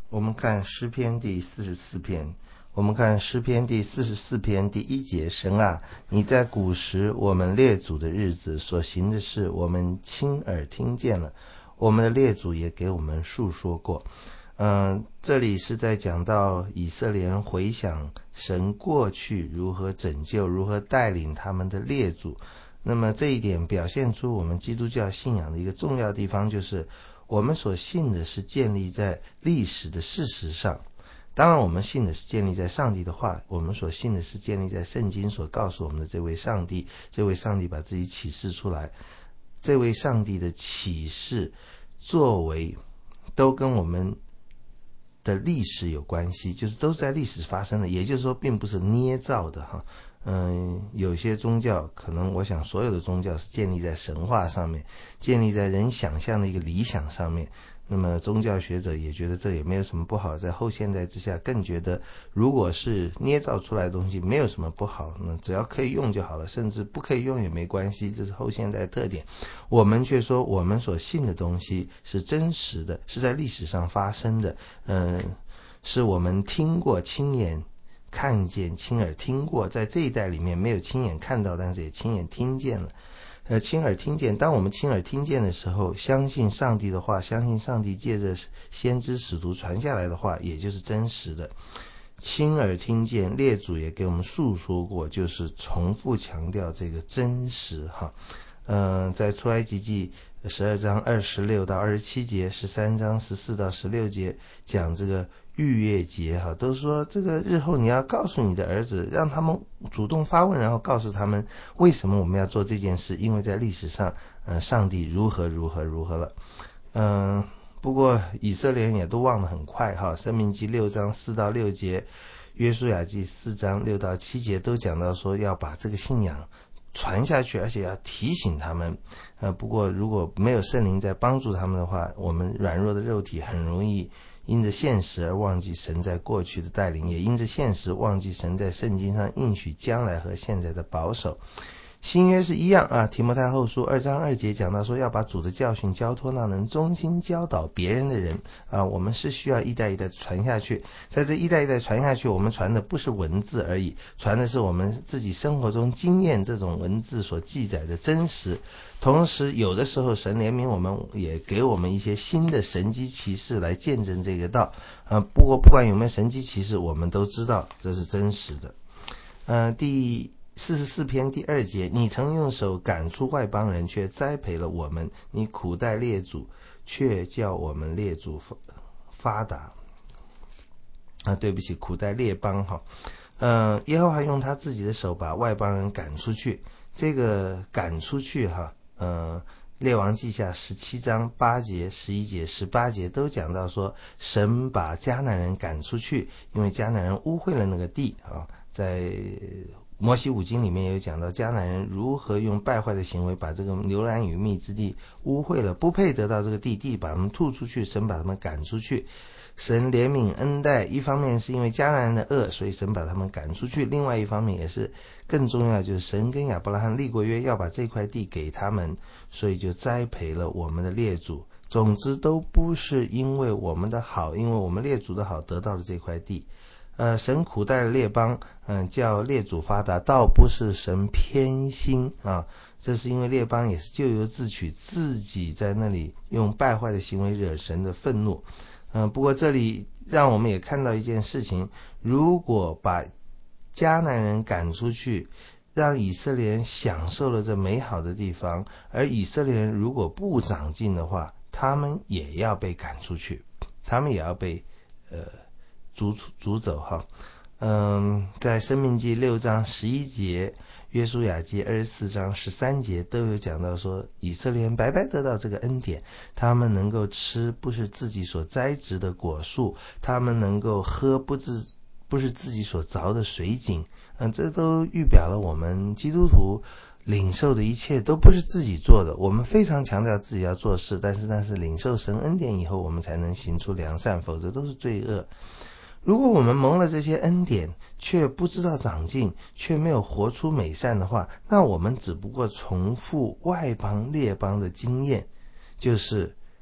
我们看诗篇第44篇，我们看诗篇第44篇第1节，神啊，你在古时我们列祖的日子所行的事，我们亲耳听见了，我们的列祖也给我们述说过。这里是在讲到以色列人回想神过去如何拯救，如何带领他们的列祖。那么这一点表现出我们基督教信仰的一个重要地方，就是我们所信的是建立在历史的事实上。当然我们信的是建立在上帝的话，我们所信的是建立在圣经所告诉我们的这位上帝，这位上帝把自己启示出来，这位上帝的启示作为都跟我们的历史有关系，就是都是在历史发生的，也就是说并不是捏造的哈。有些宗教，可能我想所有的宗教是建立在神话上面，建立在人想象的一个理想上面。那么宗教学者也觉得这也没有什么不好，在后现代之下更觉得如果是捏造出来的东西没有什么不好，那只要可以用就好了，甚至不可以用也没关系，这是后现代特点。我们却说我们所信的东西是真实的，是在历史上发生的，是我们听过亲眼看见亲耳听过，在这一代里面没有亲眼看到，但是也亲眼听见了。亲耳听见，当我们亲耳听见的时候，相信上帝的话，相信上帝借着先知使徒传下来的话，也就是真实的。亲耳听见，列祖也给我们述说过，就是重复强调这个真实哈。在出埃及记12章26到27节，13章14到16节讲这个逾越节哈，都说这个日后你要告诉你的儿子，让他们主动发问，然后告诉他们为什么我们要做这件事，因为在历史上上帝如何了。不过以色列人也都忘得很快哈，申命记6章4到6节，约书亚记4章6到7节都讲到说要把这个信仰传下去，而且要提醒他们。不过如果没有圣灵在帮助他们的话，我们软弱的肉体很容易因着现实而忘记神在过去的带领，也因着现实忘记神在圣经上应许将来和现在的保守。新约是一样啊，提摩太后书2章2节讲到说要把主的教训交托那能忠心教导别人的人啊，我们是需要一代一代传下去。在这一代一代传下去，我们传的不是文字而已，传的是我们自己生活中经验这种文字所记载的真实。同时有的时候神怜悯我们，也给我们一些新的神迹奇事来见证这个道。不过不管有没有神迹奇事，我们都知道这是真实的。第44篇第2节，你曾用手赶出外邦人，却栽培了我们，你苦待列祖，却叫我们列祖发达。对不起，苦待列邦哈。耶和华用他自己的手把外邦人赶出去。这个赶出去哈，列王记下17章8节、11节、18节都讲到说，神把迦南人赶出去，因为迦南人污秽了那个地啊。在摩西五经里面有讲到迦南人如何用败坏的行为把这个流奶与蜜之地污秽了，不配得到这个地，地把他们吐出去，神把他们赶出去。神怜悯恩待，一方面是因为迦南人的恶，所以神把他们赶出去，另外一方面也是更重要，就是神跟亚伯拉罕立过约，要把这块地给他们，所以就栽培了我们的列祖。总之都不是因为我们的好，因为我们列祖的好得到了这块地。神苦待了列邦，叫列祖发达，倒不是神偏心啊，这是因为列邦也是咎由自取，自己在那里用败坏的行为惹神的愤怒。不过这里让我们也看到一件事情，如果把迦南人赶出去，让以色列人享受了这美好的地方，而以色列人如果不长进的话，他们也要被赶出去，他们也要被逐走哈。在申命记6章11节、约书亚记24章13节都有讲到说，以色列人白白得到这个恩典，他们能够吃不是自己所栽植的果树，他们能够喝不是自己所凿的水井。这都预表了我们基督徒领受的一切都不是自己做的。我们非常强调自己要做事，但是领受神恩典以后，我们才能行出良善，否则都是罪恶。如果我们蒙了这些恩典，却不知道长进，却没有活出美善的话，那我们只不过重复外邦列邦的经验，就是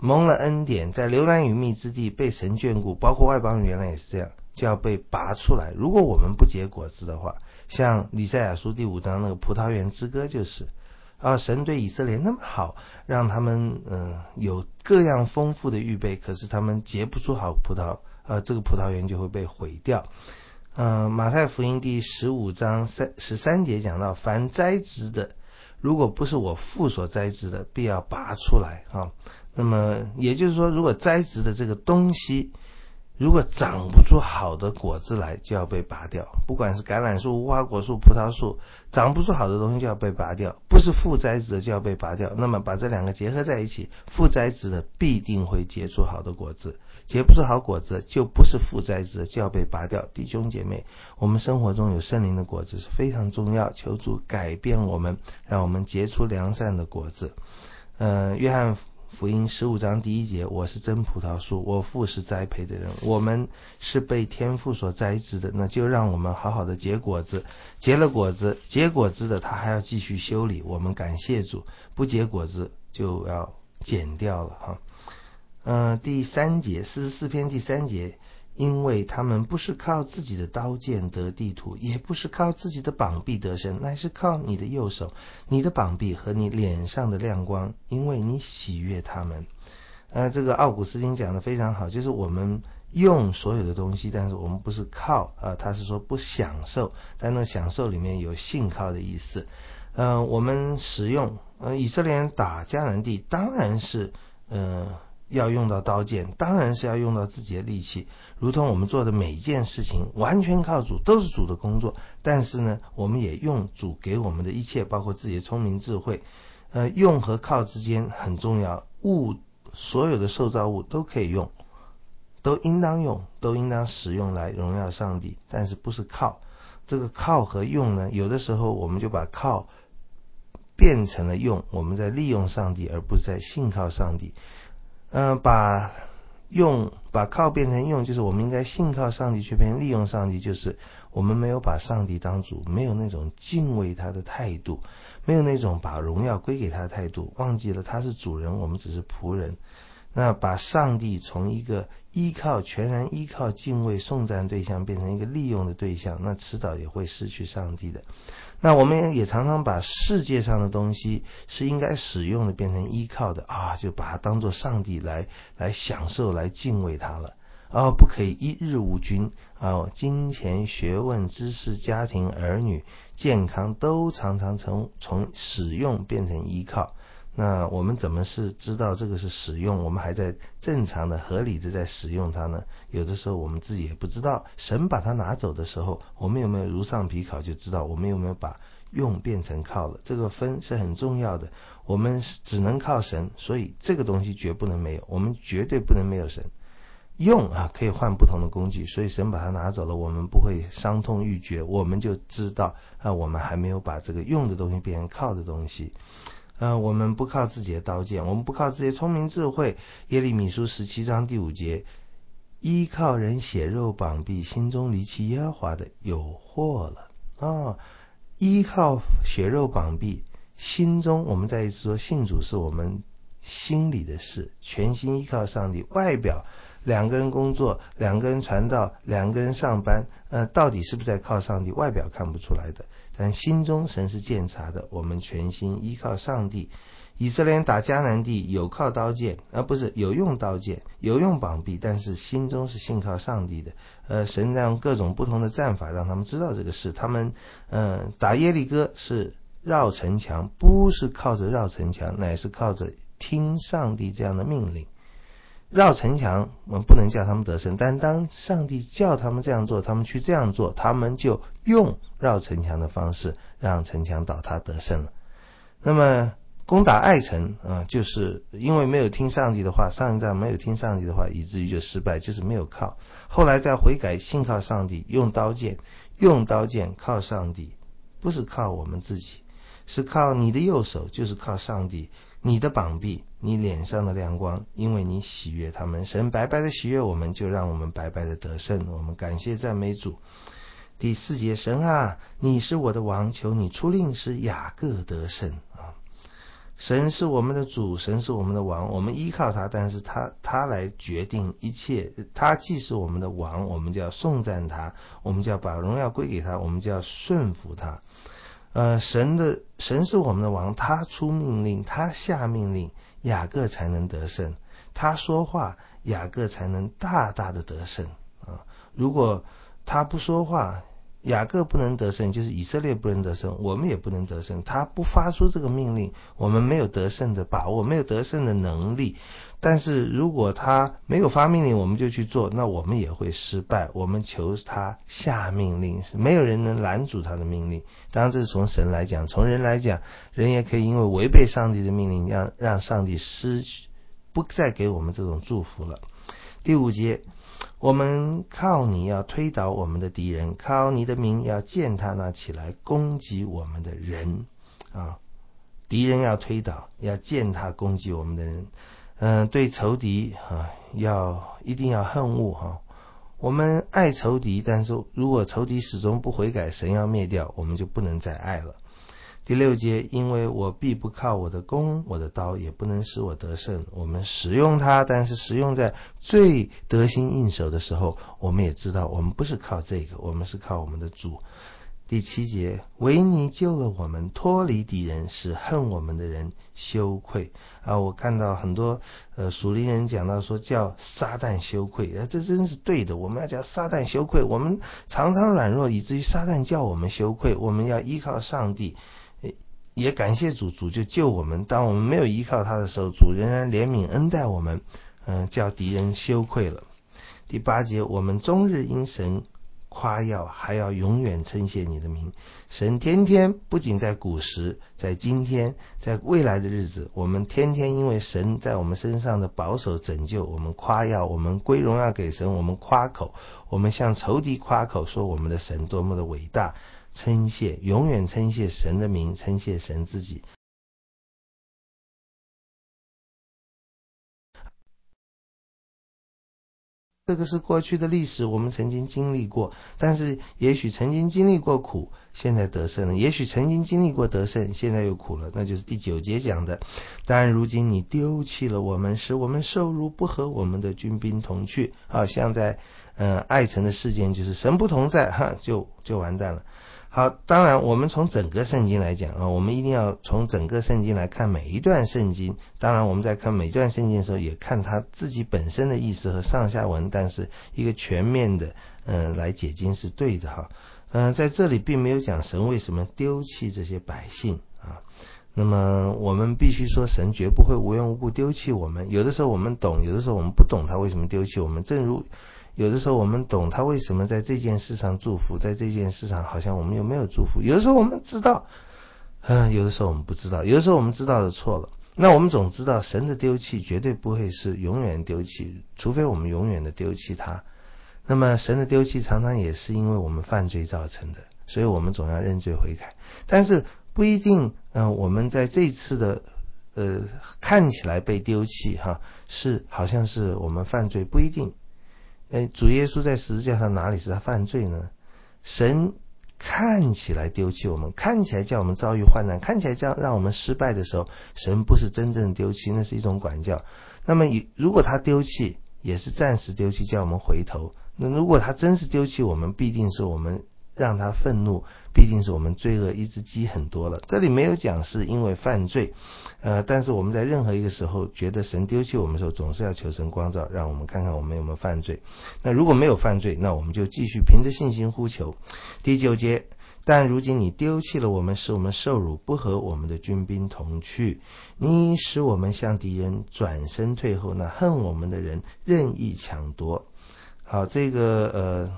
蒙了恩典，在流难与密之地被神眷顾，包括外邦人原来也是这样，就要被拔出来。如果我们不结果子的话，像以赛亚书第5章那个葡萄园之歌就是神对以色列那么好，让他们有各样丰富的预备，可是他们结不出好葡萄，这个葡萄园就会被毁掉。马太福音第15章13节讲到，凡栽植的，如果不是我父所栽植的，必要拔出来那么也就是说，如果栽植的这个东西如果长不出好的果子来，就要被拔掉。不管是橄榄树、无花果树、葡萄树，长不出好的东西就要被拔掉，不是父栽植的就要被拔掉。那么把这两个结合在一起，父栽植的必定会结出好的果子，结不出好果子就不是父栽植的，就要被拔掉。弟兄姐妹，我们生活中有圣灵的果子是非常重要，求主改变我们，让我们结出良善的果子。约翰福音15章第1节，我是真葡萄树，我父是栽培的人，我们是被天父所栽植的，那就让我们好好的结果子，结了果子，结果子的他还要继续修理，我们感谢主，不结果子就要剪掉了第3节44篇第3节，因为他们不是靠自己的刀剑得地土，也不是靠自己的膀臂得胜，乃是靠你的右手，你的膀臂和你脸上的亮光，因为你喜悦他们。这个奥古斯丁讲的非常好，就是我们用所有的东西，但是我们不是靠他是说不享受，但那享受里面有信靠的意思。我们使用以色列人打迦南地，当然是要用到刀剑，当然是要用到自己的力气，如同我们做的每一件事情完全靠主，都是主的工作，但是呢我们也用主给我们的一切，包括自己的聪明智慧。用和靠之间很重要，所有的受造物都可以用，都应当用，都应当使用来荣耀上帝，但是不是靠。这个靠和用呢，有的时候我们就把靠变成了用，我们在利用上帝而不是在信靠上帝。把靠变成用，就是我们应该信靠上帝却变成利用上帝，就是我们没有把上帝当主，没有那种敬畏他的态度，没有那种把荣耀归给他的态度，忘记了他是主人，我们只是仆人。那把上帝从一个全然依靠敬畏颂赞对象变成一个利用的对象，那迟早也会失去上帝的。那我们也常常把世界上的东西是应该使用的变成依靠的就把它当作上帝来享受，来敬畏它了。不可以一日无君金钱、学问、知识、家庭、儿女、健康都常常从使用变成依靠。那我们怎么是知道这个是使用，我们还在正常的合理的在使用它呢？有的时候我们自己也不知道，神把它拿走的时候，我们有没有如上皮考就知道我们有没有把用变成靠了。这个分是很重要的，我们只能靠神，所以这个东西绝不能没有，我们绝对不能没有神。用可以换不同的工具，所以神把它拿走了，我们不会伤痛欲绝，我们就知道我们还没有把这个用的东西变成靠的东西。我们不靠自己的刀剑，我们不靠自己的聪明智慧。耶利米书17章第5节，依靠人血肉膀臂，心中离弃耶和华的有祸了依靠血肉膀臂，心中，我们再一次说，信主是我们心里的事，全心依靠上帝。外表2个人工作，2个人传道，2个人上班，到底是不是在靠上帝？外表看不出来的，但心中神是鉴察的。我们全心依靠上帝。以色列人打迦南地有靠刀剑，不是有用刀剑，有用膀臂，但是心中是信靠上帝的。神让各种不同的战法让他们知道这个事。他们打耶利哥是绕城墙，不是靠着绕城墙，乃是靠着听上帝这样的命令。绕城墙我们不能叫他们得胜，但当上帝叫他们这样做，他们去这样做，他们就用绕城墙的方式让城墙倒塌得胜了。那么攻打爱城就是因为没有听上帝的话，上一战没有听上帝的话，以至于就失败，就是没有靠。后来再悔改，信靠上帝，用刀剑靠上帝，不是靠我们自己，是靠你的右手，就是靠上帝，你的膀臂，你脸上的亮光，因为你喜悦他们。神白白的喜悦我们，就让我们白白的得胜。我们感谢赞美主。第4节，神你是我的王，求你出令使雅各得胜神是我们的主，神是我们的王，我们依靠他，但是他来决定一切。他既是我们的王，我们就要颂赞他，我们就要把荣耀归给他，我们就要顺服他。神是我们的王，他出命令，他下命令，雅各才能得胜。他说话，雅各才能大大的得胜啊！如果他不说话，雅各不能得胜，就是以色列不能得胜，我们也不能得胜。他不发出这个命令，我们没有得胜的把握，没有得胜的能力。但是如果他没有发命令，我们就去做，那我们也会失败。我们求他下命令，没有人能拦阻他的命令。当然这是从神来讲，从人来讲，人也可以因为违背上帝的命令，让上帝不再给我们这种祝福了。第5节，我们靠你要推倒我们的敌人，靠你的名要践踏那起来攻击我们的人啊！敌人要推倒，要践踏攻击我们的人。对仇敌一定要恨恶哈。我们爱仇敌，但是如果仇敌始终不悔改，神要灭掉，我们就不能再爱了。第6节，因为我必不靠我的弓，我的刀也不能使我得胜。我们使用它，但是使用在最得心应手的时候，我们也知道我们不是靠这个，我们是靠我们的主。第7节，唯你救了我们，脱离敌人，使恨我们的人羞愧啊！我看到很多属灵人讲到说叫撒旦羞愧，这真是对的，我们要叫撒旦羞愧。我们常常软弱，以至于撒旦叫我们羞愧。我们要依靠上帝，也感谢主，主就救我们。当我们没有依靠他的时候，主仍然怜悯恩待我们，叫敌人羞愧了。第8节，我们终日因神夸耀，还要永远称谢你的名。神天天，不仅在古时，在今天，在未来的日子，我们天天因为神在我们身上的保守拯救，我们夸耀，我们归荣耀给神，我们夸口，我们向仇敌夸口，说我们的神多么的伟大，称谢，永远称谢神的名，称谢神自己。这个是过去的历史，我们曾经经历过，但是也许曾经经历过苦，现在得胜了，也许曾经经历过得胜，现在又苦了，那就是第9节讲的。但如今你丢弃了我们，使我们受辱，不和我们的军兵同去。像在爱城的事件，就是神不同在，就完蛋了。好，当然我们从整个圣经来讲我们一定要从整个圣经来看每一段圣经。当然我们在看每一段圣经的时候，也看它自己本身的意思和上下文，但是一个全面的来解经是对的哈。在这里并没有讲神为什么丢弃这些百姓啊。那么我们必须说，神绝不会无缘无故丢弃我们。有的时候我们懂，有的时候我们不懂他为什么丢弃我们。正如有的时候我们懂他为什么在这件事上祝福，在这件事上好像我们又没有祝福。有的时候我们知道，有的时候我们不知道，有的时候我们知道的错了。那我们总知道神的丢弃绝对不会是永远丢弃，除非我们永远的丢弃他。那么神的丢弃常常也是因为我们犯罪造成的，所以我们总要认罪悔改。但是不一定我们在这次的看起来被丢弃是好像是我们犯罪，不一定。主耶稣在十字架上哪里是他犯罪呢？神看起来丢弃我们，看起来叫我们遭遇患难，看起来让我们失败的时候，神不是真正丢弃，那是一种管教。那么如果他丢弃，也是暂时丢弃，叫我们回头。那如果他真是丢弃我们，必定是我们让他愤怒，必定是我们罪恶一直积很多了。这里没有讲是因为犯罪，但是我们在任何一个时候觉得神丢弃我们的时候，总是要求神光照，让我们看看我们有没有犯罪。那如果没有犯罪，那我们就继续凭着信心呼求。第9节，但如今你丢弃了我们，使我们受辱，不和我们的军兵同去。你使我们向敌人转身退后，那恨我们的人任意抢夺。好，这个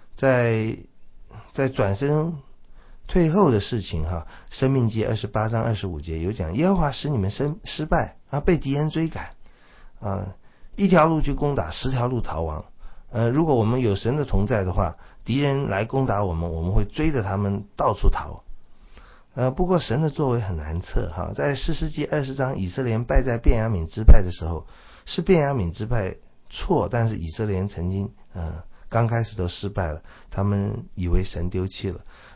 在转身退后的事情申命记28章25节有讲，耶和华使你们失败被敌人追赶一条路去攻打，10条路逃亡。如果我们有神的同在的话，敌人来攻打我们，我们会追着他们到处逃。不过神的作为很难测在士师记20章，以色列败在便雅悯支派的时候，是便雅悯支派错，但是以色列曾经刚开始都失败了，他们以为神丢弃了。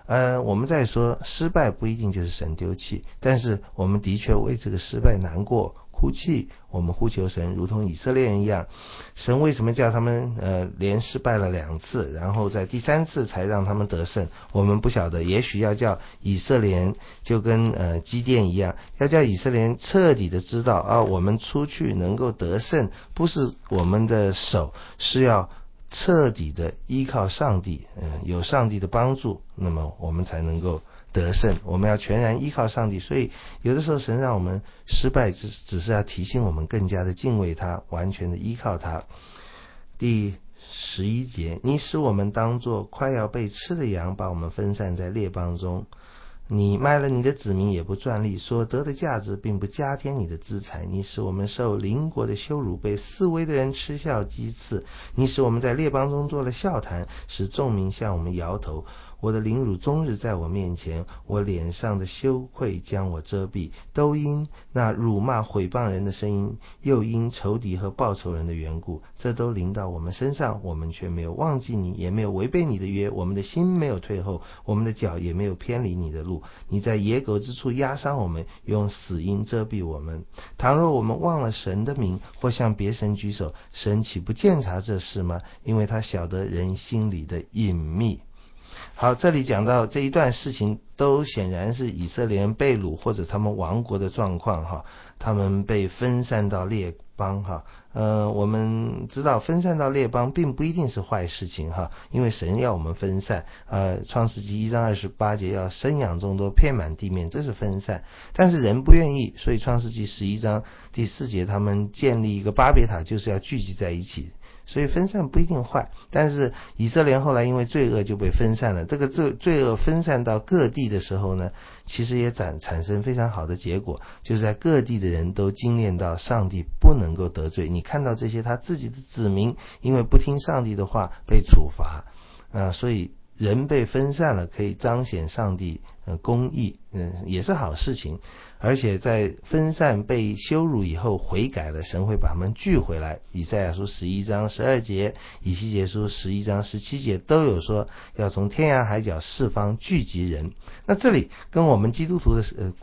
我们再说失败不一定就是神丢弃，但是我们的确为这个失败难过哭泣，我们呼求神，如同以色列人一样。神为什么叫他们连失败了2次，然后在第3次才让他们得胜？我们不晓得，也许要叫以色列人就跟基甸一样，要叫以色列人彻底的知道啊，我们出去能够得胜，不是我们的手，是要彻底的依靠上帝，有上帝的帮助，那么我们才能够得胜。我们要全然依靠上帝，所以有的时候神让我们失败，只是要提醒我们更加的敬畏他，完全的依靠他。第11节，你使我们当作快要被吃的羊，把我们分散在列邦中。你卖了你的子民也不赚利，所得的价值并不加添你的资财。你使我们受邻国的羞辱，被四围的人嗤笑讥刺。你使我们在列邦中做了笑谈，使众民向我们摇头。我的凌辱终日在我面前，我脸上的羞愧将我遮蔽，都因那辱骂毁谤人的声音，又因仇敌和报仇人的缘故，这都临到我们身上，我们却没有忘记你，也没有违背你的约，我们的心没有退后，我们的脚也没有偏离你的路。你在野狗之处压伤我们，用死荫遮蔽我们。倘若我们忘了神的名，或向别神举手，神岂不鉴察这事吗？因为他晓得人心里的隐秘。好，这里讲到这一段事情都显然是以色列人被掳或者他们亡国的状况哈，他们被分散到列邦哈。我们知道分散到列邦并不一定是坏事情哈，因为神要我们分散。创世纪1章28节要生养众多，遍满地面，这是分散。但是人不愿意，所以创世纪11章第4节他们建立一个巴别塔，就是要聚集在一起。所以分散不一定坏，但是以色列后来因为罪恶就被分散了。这个罪恶分散到各地的时候呢，其实也产生非常好的结果，就是在各地的人都经验到上帝不能够得罪。你看到这些他自己的子民因为不听上帝的话被处罚，所以人被分散了，可以彰显上帝公义，也是好事情。而且在分散被羞辱以后悔改了，神会把他们聚回来。以赛亚书11章12节，以西结书11章17节都有说要从天涯海角四方聚集人。那这里跟我们基督徒的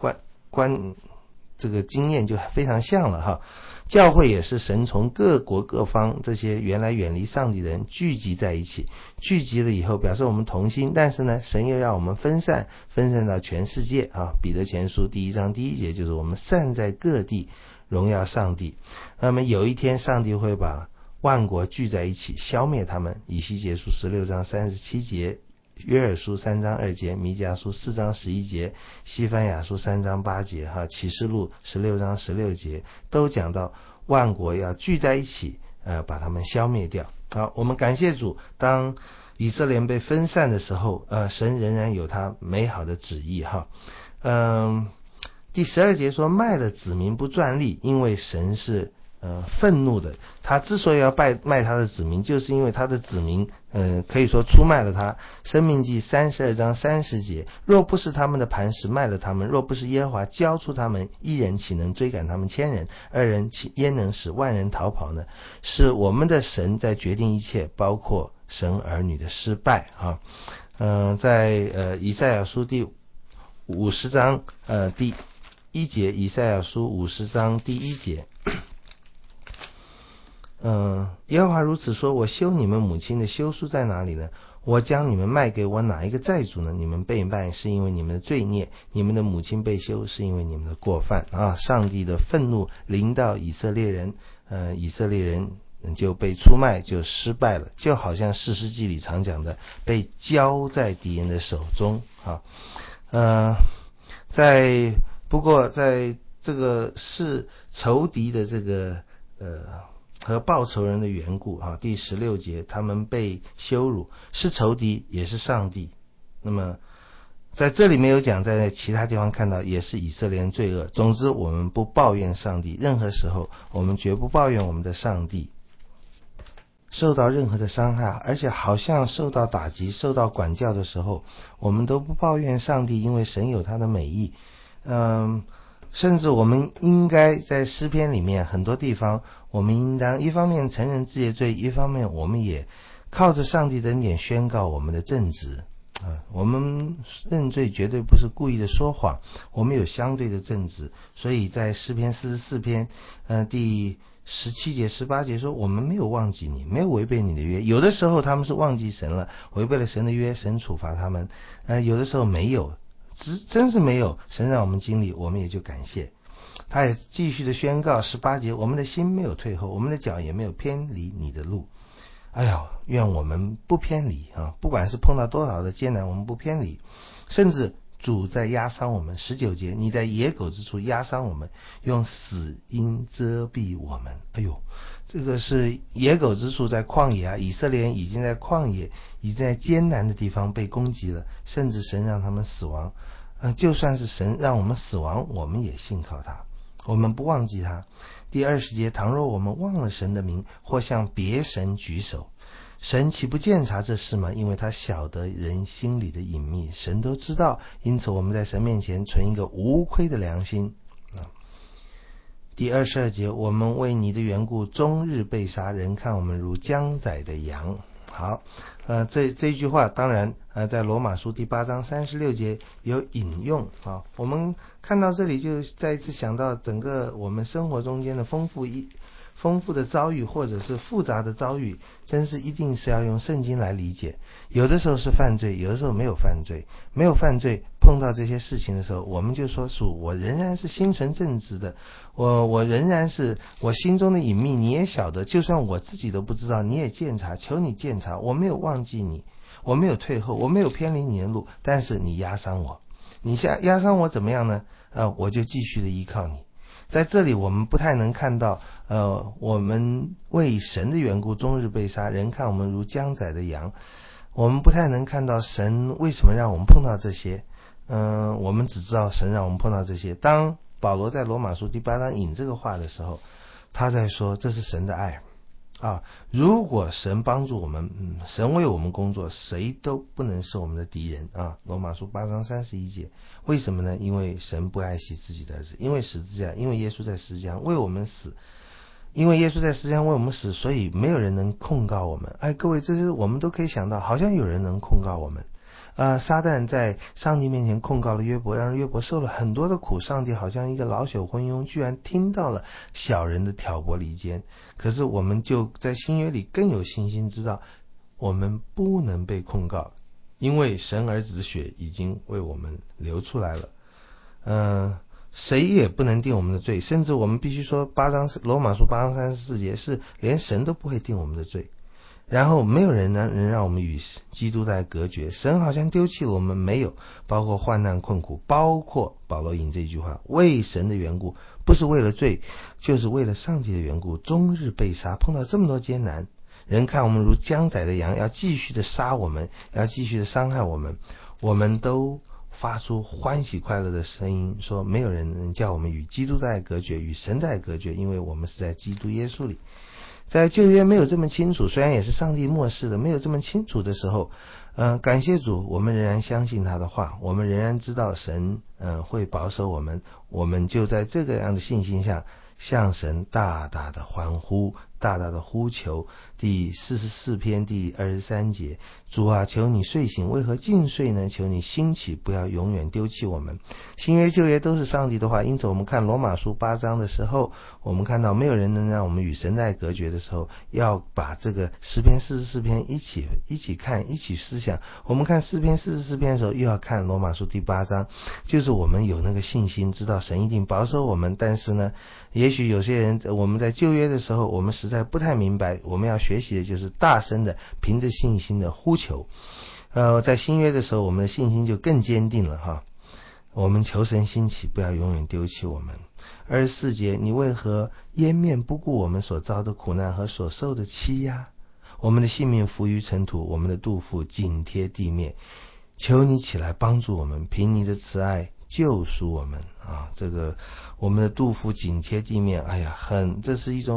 这个经验就非常像了哈。教会也是神从各国各方这些原来远离上帝的人聚集在一起，聚集了以后表示我们同心，但是呢神又让我们分散到全世界啊。彼得前书1章1节就是我们散在各地荣耀上帝。那么有一天上帝会把万国聚在一起消灭他们。以西结书16章37节，约珥书3章2节，弥迦书4章11节，西番雅书3章8节，启示录16章16节都讲到万国要聚在一起把他们消灭掉。好，我们感谢主，当以色列被分散的时候神仍然有他美好的旨意哈。第12节说卖了子民不赚利，因为神是愤怒的。他之所以要卖他的子民，就是因为他的子民可以说出卖了他。申命记32章30节，若不是他们的磐石卖了他们，若不是耶和华交出他们，一人岂能追赶他们1000人，二人岂焉能使万人逃跑呢？是我们的神在决定一切，包括神儿女的失败啊。在以赛亚书第50章第1节，以赛亚书50章第1节，耶和华如此说，我休你们母亲的休书在哪里呢？我将你们卖给我哪一个债主呢？你们被卖是因为你们的罪孽，你们的母亲被休是因为你们的过犯啊！上帝的愤怒临到以色列人，以色列人就被出卖，就失败了，就好像士师记里常讲的，被交在敌人的手中啊。不过在这个是仇敌的这个和报仇人的缘故啊，第16节他们被羞辱，是仇敌也是上帝。那么在这里没有讲，在其他地方看到也是以色列人罪恶。总之我们不抱怨上帝，任何时候我们绝不抱怨我们的上帝。受到任何的伤害，而且好像受到打击受到管教的时候，我们都不抱怨上帝，因为神有他的美意。甚至我们应该在诗篇里面很多地方，我们应当一方面承认自己的罪，一方面我们也靠着上帝的恩典宣告我们的正直。 我们认罪绝对不是故意的说谎，我们有相对的正直，所以在诗篇44篇第17节18节说，我们没有忘记你，没有违背你的约。有的时候他们是忘记神了，违背了神的约，神处罚他们，有的时候没有，真是没有，神让我们经历，我们也就感谢。他也继续的宣告18节，我们的心没有退后，我们的脚也没有偏离你的路。哎呀，愿我们不偏离不管是碰到多少的艰难，我们不偏离，甚至主在压伤我们。19节，你在野狗之处压伤我们，用死荫遮蔽我们。哎呦，这个是野狗之处，在旷野以色列人已经在旷野，已经在艰难的地方被攻击了，甚至神让他们死亡。就算是神让我们死亡，我们也信靠他，我们不忘记他。第20节，倘若我们忘了神的名，或向别神举手，神岂不鉴察这事吗？因为他晓得人心里的隐秘，神都知道，因此我们在神面前存一个无亏的良心。第22节，我们为你的缘故终日被杀，人看我们如将宰的羊。好，这句话当然在罗马书第8章36节有引用我们看到这里就再一次想到整个我们生活中间的丰富的遭遇，或者是复杂的遭遇，真是一定是要用圣经来理解。有的时候是犯罪，有的时候没有犯罪，没有犯罪，碰到这些事情的时候，我们就说主，我仍然是心存正直的，我仍然是我心中的隐秘你也晓得，就算我自己都不知道，你也鉴察，求你鉴察，我没有忘记你，我没有退后，我没有偏离你的路，但是你压伤我，你压伤我怎么样呢？我就继续的依靠你。在这里我们不太能看到我们为神的缘故终日被杀，人看我们如将宰的羊。我们不太能看到神为什么让我们碰到这些，我们只知道神让我们碰到这些。当保罗在罗马书第8章引这个话的时候，他在说这是神的爱如果神帮助我们，神为我们工作，谁都不能是我们的敌人罗马书8章31节。为什么呢？因为神不爱惜自己的儿子，因为十字架，因为耶稣在十字架为我们死，因为耶稣在十字架为我们死，所以没有人能控告我们。各位，这是我们都可以想到，好像有人能控告我们。撒旦在上帝面前控告了约伯，让约伯受了很多的苦，上帝好像一个老朽昏庸，居然听到了小人的挑拨离间。可是我们就在新约里更有信心知道，我们不能被控告，因为神儿子的血已经为我们流出来了。谁也不能定我们的罪，甚至我们必须说罗马书8章34节是连神都不会定我们的罪。然后没有人能让我们与基督在隔绝，神好像丢弃了我们，没有，包括患难困苦，包括保罗引这句话，为神的缘故，不是为了罪，就是为了上帝的缘故，终日被杀，碰到这么多艰难，人看我们如将宰的羊，要继续的杀我们，要继续的伤害我们，我们都发出欢喜快乐的声音，说没有人能叫我们与基督在隔绝，与神在隔绝，因为我们是在基督耶稣里。在旧约没有这么清楚，虽然也是上帝默示的，没有这么清楚的时候，感谢主，我们仍然相信他的话，我们仍然知道神会保守我们，我们就在这个样的信心下向神大大的欢呼，大大的呼求。第44篇第23节，主啊，求你睡醒，为何尽睡呢？求你兴起，不要永远丢弃我们。新约旧约都是上帝的话，因此我们看罗马书8章的时候，我们看到没有人能让我们与神在隔绝的时候，要把这个诗篇44篇一起看，一起思想。我们看诗篇44篇的时候，又要看罗马书第8章，就是我们有那个信心，知道神一定保守我们。但是呢，也许有些人我们在旧约的时候，我们实在不太明白，我们要学习的就是大声的凭着信心的呼求。在新约的时候，我们的信心就更坚定了我们求神兴起，不要永远丢弃我们。24节，你为何掩面不顾我们所遭的苦难和所受的欺压？我们的性命浮于尘土，我们的肚腹紧贴地面。求你起来帮助我们，凭你的慈爱救赎我们这个我们的肚腹紧贴地面，这是一种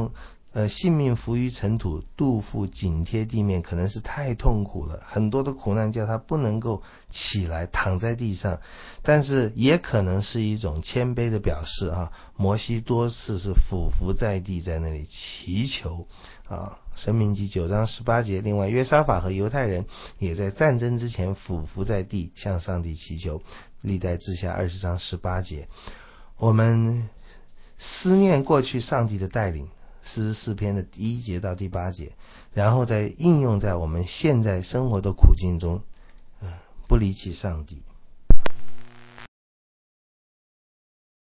性命浮于尘土，肚腹紧贴地面，可能是太痛苦了，很多的苦难叫他不能够起来躺在地上，但是也可能是一种谦卑的表示啊。摩西多次是俯伏在地，在那里祈求啊。申命记9章18节，另外约沙法和犹太人也在战争之前俯伏在地向上帝祈求，历代志下20章18节。我们思念过去上帝的带领，44篇的第1节到第8节，然后再应用在我们现在生活的苦境中，不离弃上帝。